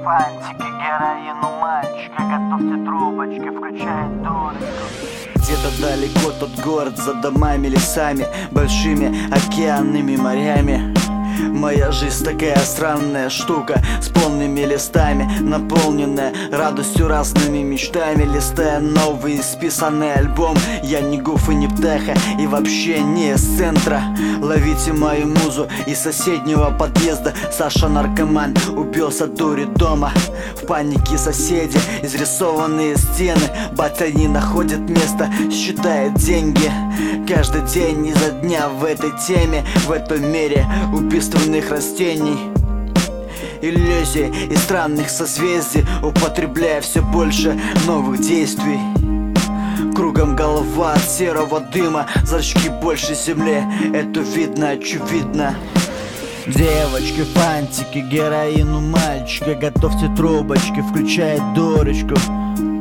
фантики, героину мальчика. Готовьте трубочки, включай дурочку. Где-то далеко тот город, за домами, лесами, большими океанными морями. Моя жизнь такая странная штука, с полными листами, наполненная радостью, разными мечтами. Листая новый исписанный альбом, я не гуф и не птаха, и вообще не из центра. Ловите мою музу из соседнего подъезда. Саша наркоман, убился от дури дома. В панике соседи, изрисованные стены. Батя не находит места, считает деньги. Каждый день изо дня в этой теме, в этом мире убийственных растений, иллюзий и странных созвездий, употребляя все больше новых действий. Кругом голова от серого дыма, зрачки больше земли, это видно очевидно. Девочки, фантики, героину мальчика. Готовьте трубочки, включай дурочку.